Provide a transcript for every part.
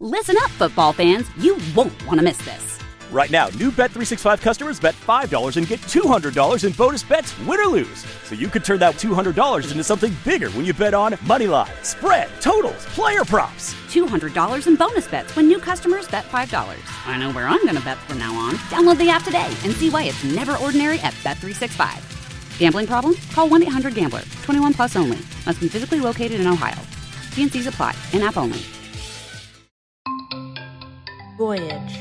Listen up, football fans. You won't want to miss this. Right now, new Bet365 customers bet $5 and get $200 in bonus bets, win or lose. So you could turn that $200 into something bigger when you bet on moneyline, spread, totals, player props. $200 in bonus bets when new customers bet $5. I know where I'm going to bet from now on. Download the app today and see why it's never ordinary at Bet365. Gambling problem? Call 1-800-GAMBLER. 21 plus only. Must be physically located in Ohio. T&Cs apply. In-app only. Voyage.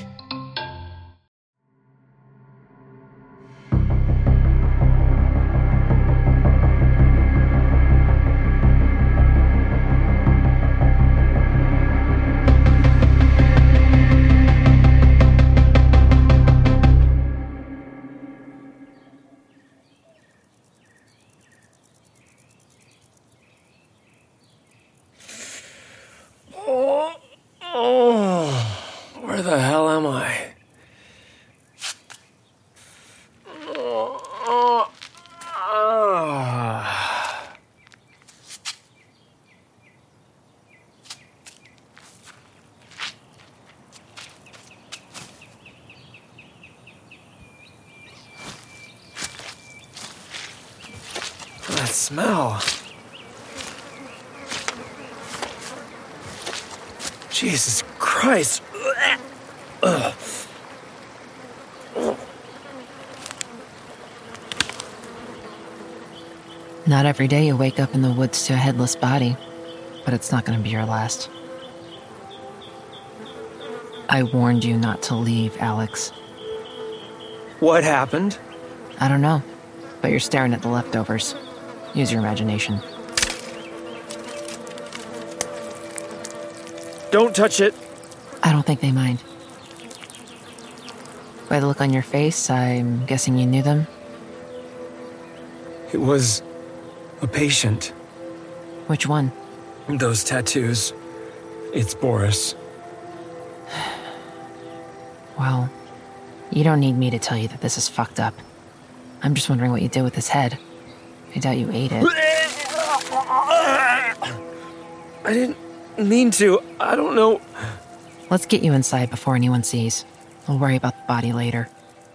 Where the hell am I? That smell. Jesus Christ. Ugh. Not every day you wake up in the woods to a headless body, but it's not going to be your last. I warned you not to leave, Alex. What happened? I don't know, but you're staring at the leftovers. Use your imagination. Don't touch it. I don't think they mind. By the look on your face, I'm guessing you knew them? It was a patient. Which one? Those tattoos. It's Boris. Well, you don't need me to tell you that this is fucked up. I'm just wondering what you did with his head. I doubt you ate it. I didn't mean to. I don't know. Let's get you inside before anyone sees. We'll worry about the body later.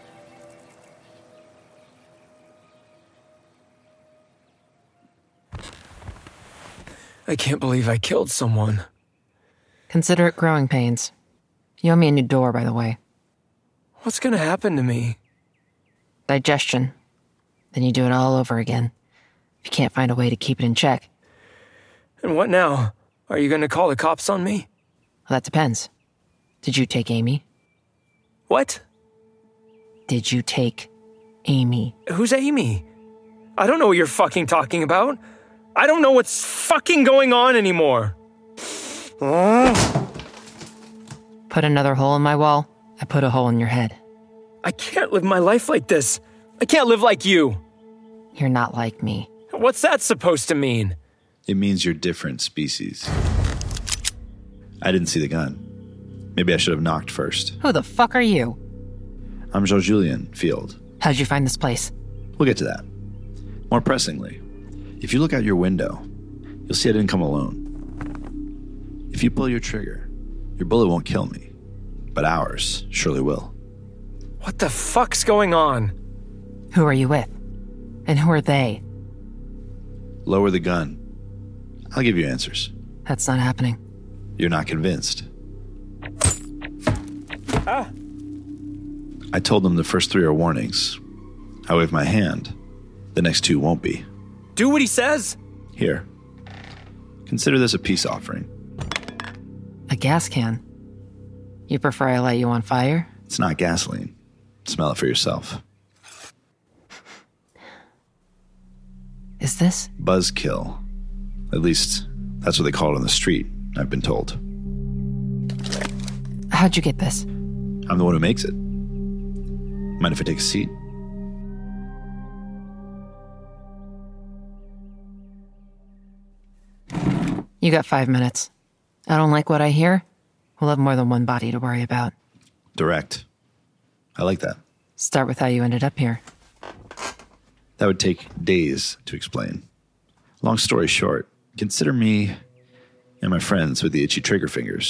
I can't believe I killed someone. Consider it growing pains. You owe me a new door, by the way. What's gonna happen to me? Digestion. Then you do it all over again. If you can't find a way to keep it in check. And what now? Are you gonna call the cops on me? Well, that depends. Did you take Amy? What? Did you take Amy? Who's Amy? I don't know what you're fucking talking about. I don't know what's fucking going on anymore. Put another hole in my wall, I put a hole in your head. I can't live my life like this. I can't live like you. You're not like me. What's that supposed to mean? It means you're different species. I didn't see the gun. Maybe I should have knocked first. Who the fuck are you? I'm Jean-Julien Field. How'd you find this place? We'll get to that. More pressingly, if you look out your window, you'll see I didn't come alone. If you pull your trigger, your bullet won't kill me, but ours surely will. What the fuck's going on? Who are you with? And who are they? Lower the gun. I'll give you answers. That's not happening. You're not convinced. I told them the first 3 are warnings. I wave my hand. The next 2 won't be. Do what he says? Here. Consider this a peace offering. A gas can? You prefer I light you on fire? It's not gasoline. Smell it for yourself. Is this? Buzzkill. At least, that's what they call it on the street, I've been told. How'd you get this? I'm the one who makes it. Mind if I take a seat? You got 5 minutes. I don't like what I hear. We'll have more than one body to worry about. Direct. I like that. Start with how you ended up here. That would take days to explain. Long story short, consider me and my friends with the itchy trigger fingers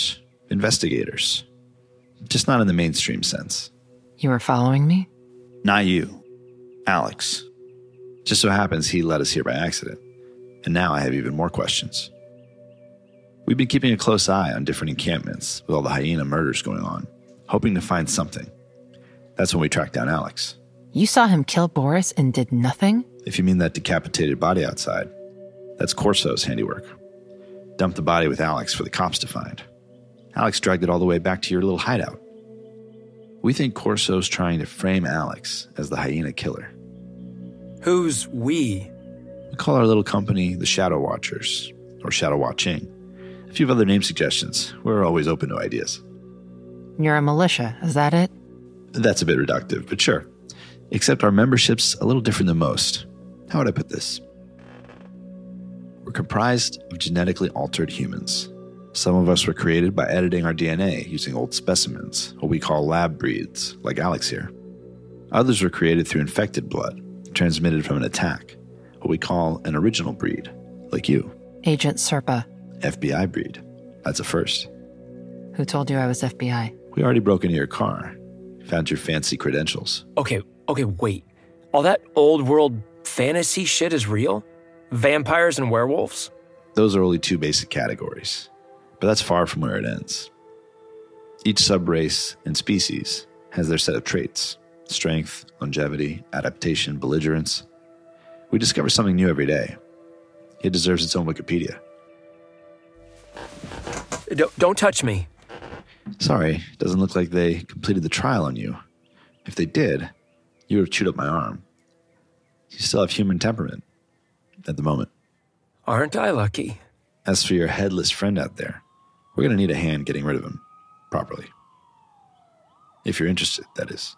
Investigators. Just not in the mainstream sense. You were following me? Not you. Alex. Just so happens he led us here by accident. And now I have even more questions. We've been keeping a close eye on different encampments with all the hyena murders going on, hoping to find something. That's when we tracked down Alex. You saw him kill Boris and did nothing? If you mean that decapitated body outside, that's Corso's handiwork. Dumped the body with Alex for the cops to find. Alex dragged it all the way back to your little hideout. We think Corso's trying to frame Alex as the hyena killer. Who's we? We call our little company the Shadow Watchers, or Shadow Watching. A few other name suggestions. We're always open to ideas. You're a militia, is that it? That's a bit reductive, but sure. Except our membership's a little different than most. How would I put this? We're comprised of genetically altered humans. Some of us were created by editing our DNA using old specimens, what we call lab breeds, like Alex here. Others were created through infected blood, transmitted from an attack, what we call an original breed, like you. Agent Serpa. FBI breed. That's a first. Who told you I was FBI? We already broke into your car. Found your fancy credentials. Okay, wait. All that old world fantasy shit is real? Vampires and werewolves? Those are only two basic categories, but that's far from where it ends. Each subrace and species has their set of traits: strength, longevity, adaptation, belligerence. We discover something new every day. It deserves its own Wikipedia. Don't touch me. Sorry, doesn't look like they completed the trial on you. If they did, you would have chewed up my arm. You still have human temperament at the moment. Aren't I lucky? As for your headless friend out there, we're going to need a hand getting rid of him properly. If you're interested, that is.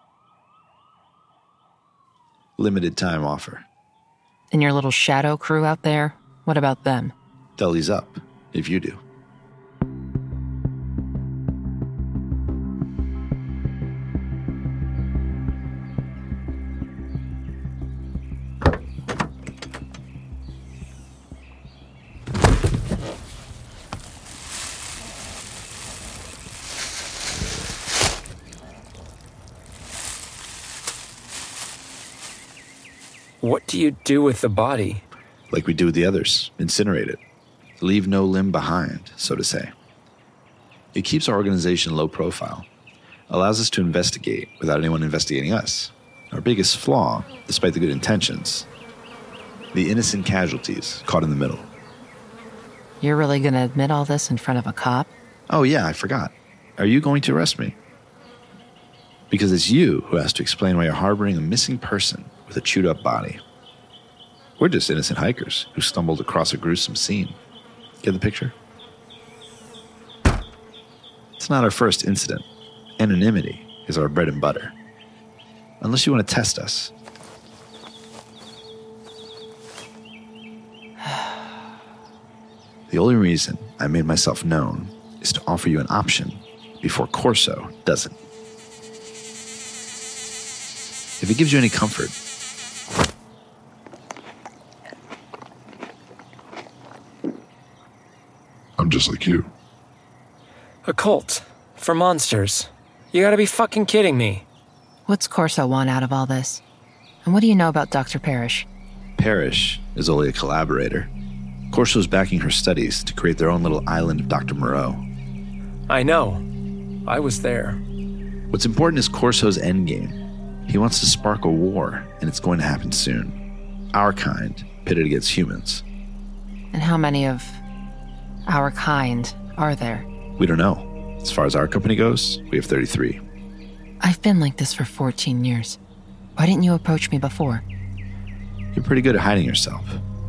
Limited time offer. And your little shadow crew out there? What about them? They'll ease up, if you do. What do you do with the body? Like we do with the others, incinerate it. Leave no limb behind, so to say. It keeps our organization low profile, allows us to investigate without anyone investigating us. Our biggest flaw, despite the good intentions, the innocent casualties caught in the middle. You're really going to admit all this in front of a cop? Oh yeah, I forgot. Are you going to arrest me? Because it's you who has to explain why you're harboring a missing person with a chewed up body. We're just innocent hikers who stumbled across a gruesome scene. Get the picture? It's not our first incident. Anonymity is our bread and butter. Unless you want to test us. The only reason I made myself known is to offer you an option before Corso doesn't. If it gives you any comfort, I'm just like you. A cult. For monsters. You gotta be fucking kidding me. What's Corso want out of all this? And what do you know about Dr. Parrish? Parrish is only a collaborator. Corso's backing her studies to create their own little island of Dr. Moreau. I know. I was there. What's important is Corso's endgame. He wants to spark a war, and it's going to happen soon. Our kind, pitted against humans. And how many of our kind are there? We don't know. As far as our company goes, we have 33. I've been like this for 14 years. Why didn't you approach me before? You're pretty good at hiding yourself.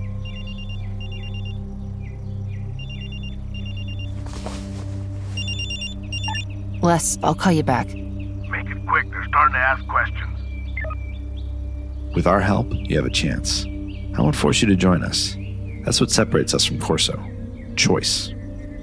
Les, I'll call you back. Make it quick, they're starting to ask questions. With our help, you have a chance. I won't force you to join us. That's what separates us from Corso. Choice.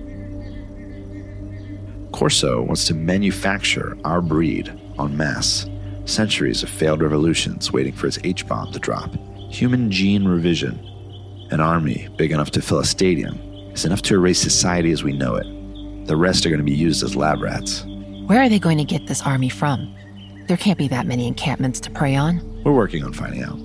Corso wants to manufacture our breed en masse. Centuries of failed revolutions waiting for its H-bomb to drop. Human gene revision. An army big enough to fill a stadium is enough to erase society as we know it. The rest are going to be used as lab rats. Where are they going to get this army from? There can't be that many encampments to prey on. We're working on finding out.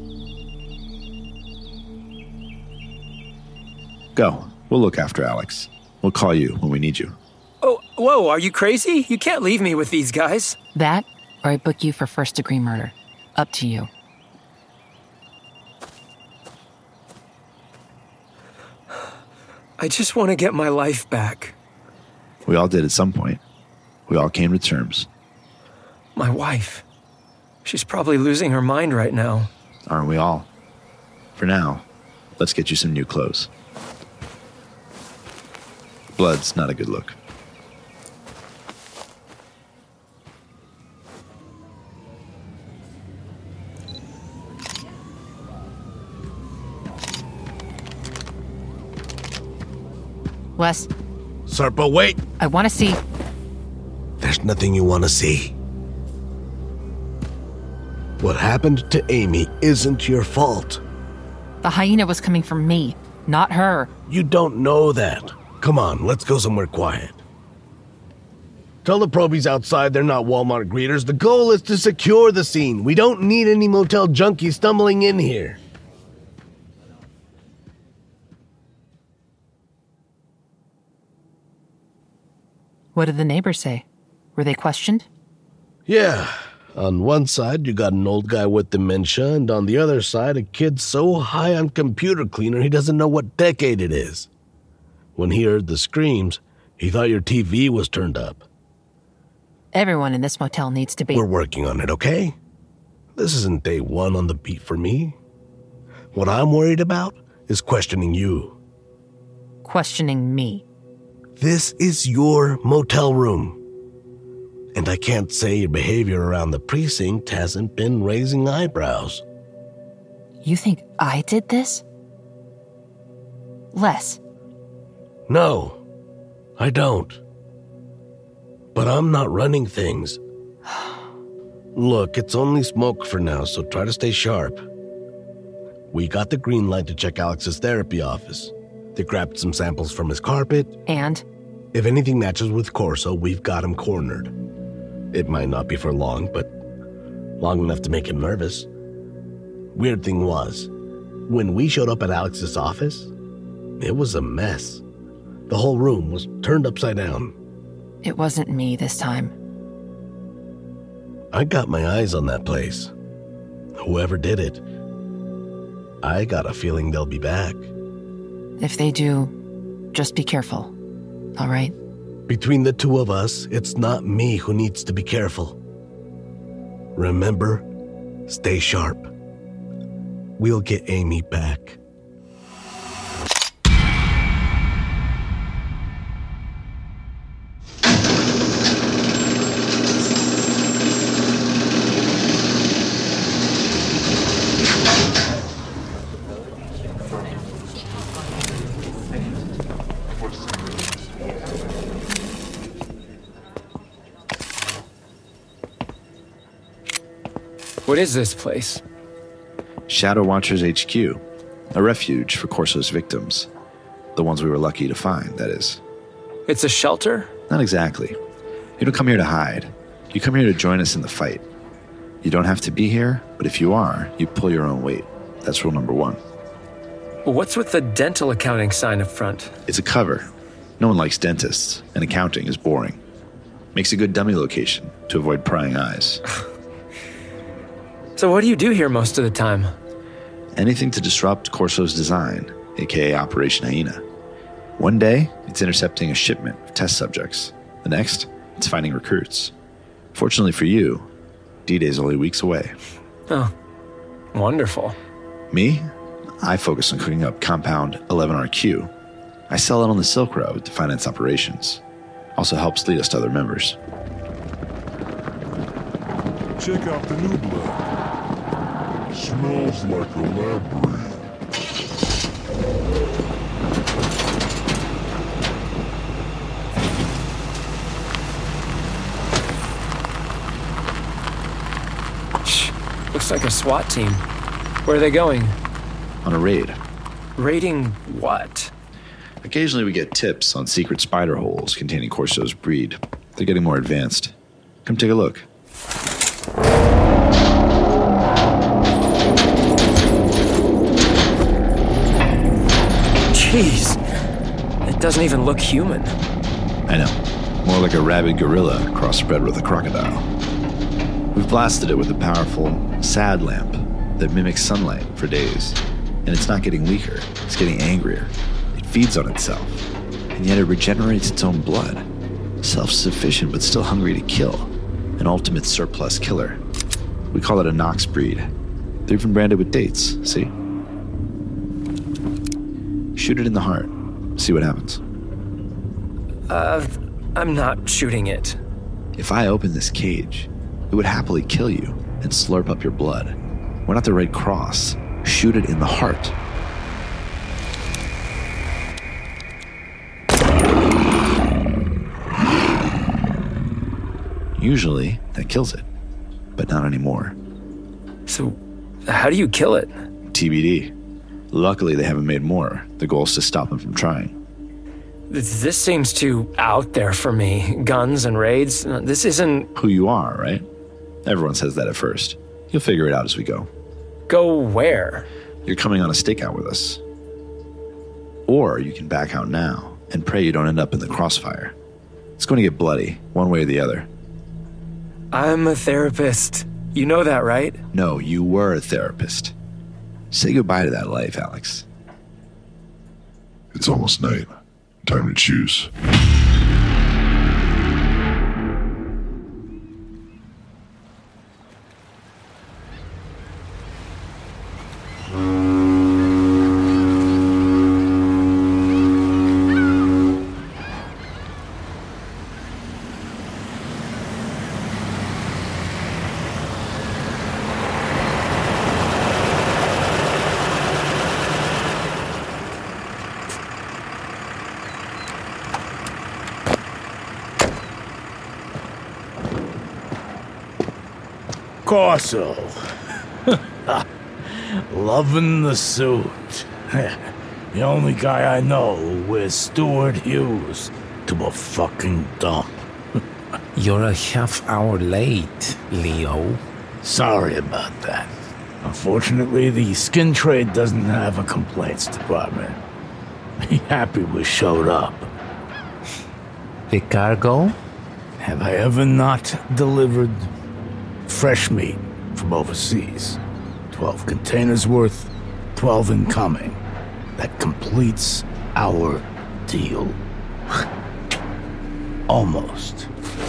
Go. We'll look after Alex. We'll call you when we need you. Oh, whoa, are you crazy? You can't leave me with these guys. That, or I book you for first-degree murder. Up to you. I just want to get my life back. We all did at some point. We all came to terms. My wife. She's probably losing her mind right now. Aren't we all? For now, let's get you some new clothes. Blood's not a good look. Wes, Serpo, wait! I want to see... There's nothing you want to see. What happened to Amy isn't your fault. The hyena was coming from me, not her. You don't know that. Come on, let's go somewhere quiet. Tell the probies outside they're not Walmart greeters. The goal is to secure the scene. We don't need any motel junkies stumbling in here. What did the neighbors say? Were they questioned? Yeah. On one side, you got an old guy with dementia, and on the other side, a kid so high on computer cleaner he doesn't know what decade it is. When he heard the screams, he thought your TV was turned up. Everyone in this motel needs to be... We're working on it, okay? This isn't day one on the beat for me. What I'm worried about is questioning you. Questioning me. This is your motel room. And I can't say your behavior around the precinct hasn't been raising eyebrows. You think I did this? Les. No, I don't. But I'm not running things. Look, it's only smoke for now, so try to stay sharp. We got the green light to check Alex's therapy office. They grabbed some samples from his carpet. And? If anything matches with Corso, we've got him cornered. It might not be for long, but long enough to make him nervous. Weird thing was, when we showed up at Alex's office, it was a mess. The whole room was turned upside down. It wasn't me this time. I got my eyes on that place. Whoever did it, I got a feeling they'll be back. If they do, just be careful. All right? Between the two of us, it's not me who needs to be careful. Remember, stay sharp. We'll get Amy back. What is this place? Shadow Watchers HQ, a refuge for Corso's victims. The ones we were lucky to find, that is. It's a shelter? Not exactly. You don't come here to hide. You come here to join us in the fight. You don't have to be here, but if you are, you pull your own weight. That's rule number 1. Well, what's with the dental accounting sign up front? It's a cover. No one likes dentists, and accounting is boring. Makes a good dummy location to avoid prying eyes. So what do you do here most of the time? Anything to disrupt Corso's design, aka Operation Hyena. One day, it's intercepting a shipment of test subjects. The next, it's finding recruits. Fortunately for you, D-Day's only weeks away. Oh, wonderful. Me? I focus on cooking up Compound 11RQ. I sell it on the Silk Road to finance operations. Also helps lead us to other members. Check out the new blood. Smells like a lab raid. Looks like a SWAT team. Where are they going? On a raid. Raiding what? Occasionally we get tips on secret spider holes containing Corso's breed. They're getting more advanced. Come take a look. Jeez, it doesn't even look human. I know. More like a rabid gorilla crossbred with a crocodile. We've blasted it with a powerful sad lamp that mimics sunlight for days. And it's not getting weaker, it's getting angrier. It feeds on itself, and yet it regenerates its own blood. Self-sufficient but still hungry to kill. An ultimate surplus killer. We call it a Nox breed. They're even branded with dates, see? Shoot it in the heart. See what happens. I'm not shooting it. If I open this cage, it would happily kill you and slurp up your blood. We're not the Red Cross. Shoot it in the heart. Usually, that kills it. But not anymore. So, how do you kill it? TBD. Luckily, they haven't made more. The goal is to stop them from trying. This seems too out there for me. Guns and raids. This isn't... Who you are, right? Everyone says that at first. You'll figure it out as we go. Go where? You're coming on a stakeout with us. Or you can back out now and pray you don't end up in the crossfire. It's going to get bloody, one way or the other. I'm a therapist. You know that, right? No, you were a therapist. Say goodbye to that life, Alex. It's almost night. Time to choose. Corso. Loving the suit. The only guy I know who wears Stuart Hughes to a fucking dump. You're a half hour late, Leo. Sorry about that. Unfortunately, the skin trade doesn't have a complaints department. Be happy we showed up. The cargo? Have I ever not delivered fresh meat from overseas? 12 containers worth, 12 incoming. That completes our deal. Almost.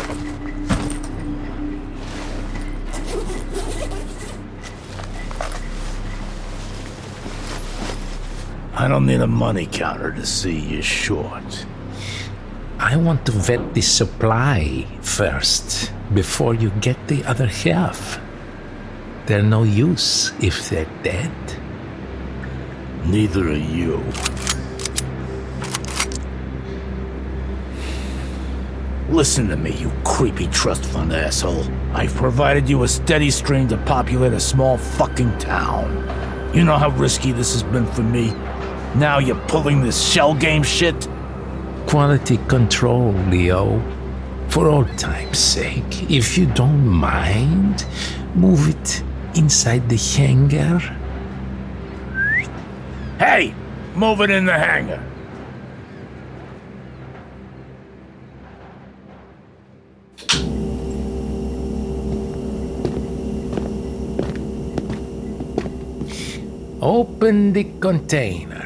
I don't need a money counter to see you short. I want to vet the supply first, before you get the other half. They're no use if they're dead. Neither are you. Listen to me, you creepy trust fund asshole. I've provided you a steady stream to populate a small fucking town. You know how risky this has been for me? Now you're pulling this shell game shit? Quality control, Leo. For old time's sake, if you don't mind, move it inside the hangar. Hey! Move it in the hangar. Open the container.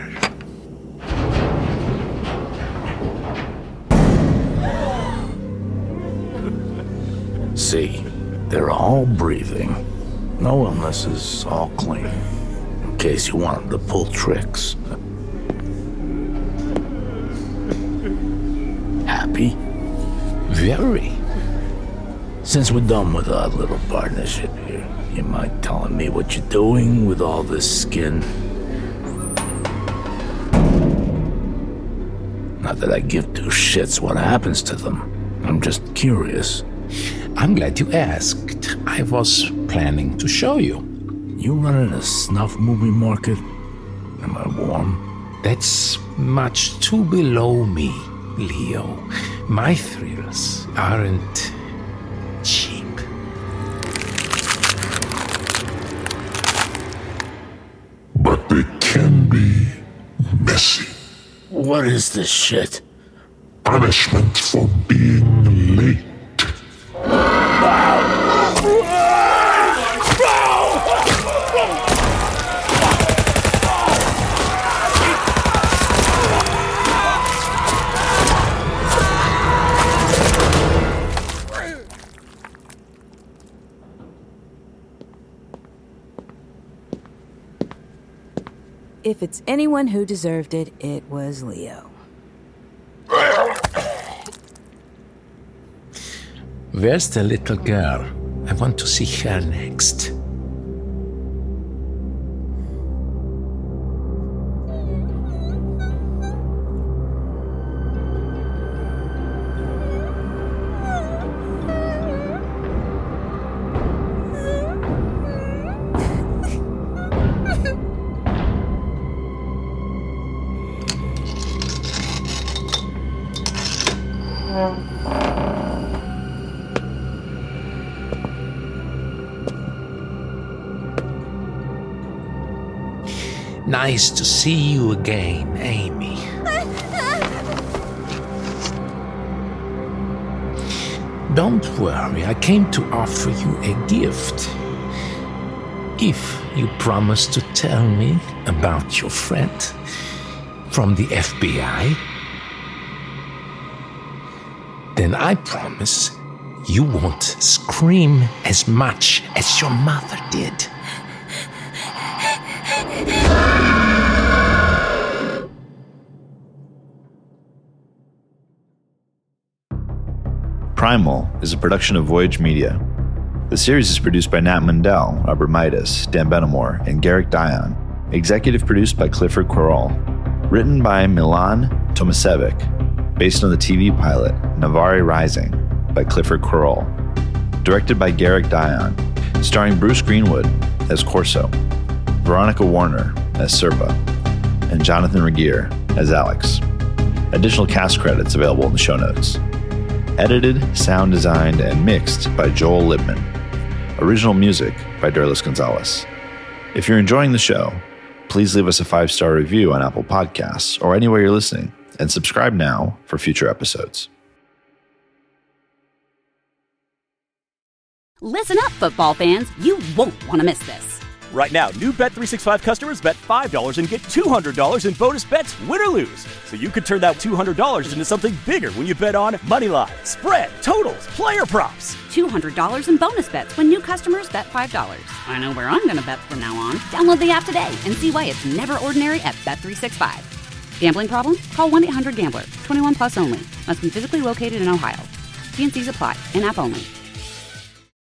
See, they're all breathing. No illnesses, all clean. In case you wanted to pull tricks. Happy? Very. Since we're done with our little partnership here, you mind telling me what you're doing with all this skin? Not that I give two shits what happens to them. I'm just curious. I'm glad you asked. I was planning to show you. You running a snuff movie market? Am I warm? That's much too below me, Leo. My thrills aren't cheap. But they can be messy. What is this shit? Punishment for being late. If it's anyone who deserved it, it was Leo. Where's the little girl? I want to see her next. Nice to see you again, Amy. Don't worry, I came to offer you a gift. If you promise to tell me about your friend from the FBI, then I promise you won't scream as much as your mother did. Primal is a production of Voyage Media. The series is produced by Nat Mundell, Robert Midas, Dan Benamor, and Garrick Dion. Executive produced by Clifford Quarall. Written by Milan Tomasevic. Based on the TV pilot Navari Rising by Clifford Quarall. Directed by Garrick Dion. Starring Bruce Greenwood as Corso, Veronica Warner as Serpa, and Jonathan Regier as Alex. Additional cast credits available in the show notes. Edited, sound designed, and mixed by Joel Lippman. Original music by Derlis Gonzalez. If you're enjoying the show, please leave us a 5-star review on Apple Podcasts or anywhere you're listening, and subscribe now for future episodes. Listen up, football fans. You won't want to miss this. Right now, new Bet365 customers bet $5 and get $200 in bonus bets, win or lose. So you could turn that $200 into something bigger when you bet on Moneyline, spread, totals, player props. $200 in bonus bets when new customers bet $5. I know where I'm going to bet from now on. Download the app today and see why it's never ordinary at Bet365. Gambling problem? Call 1-800-GAMBLER. 21 plus only. Must be physically located in Ohio. T&Cs apply. In-app only.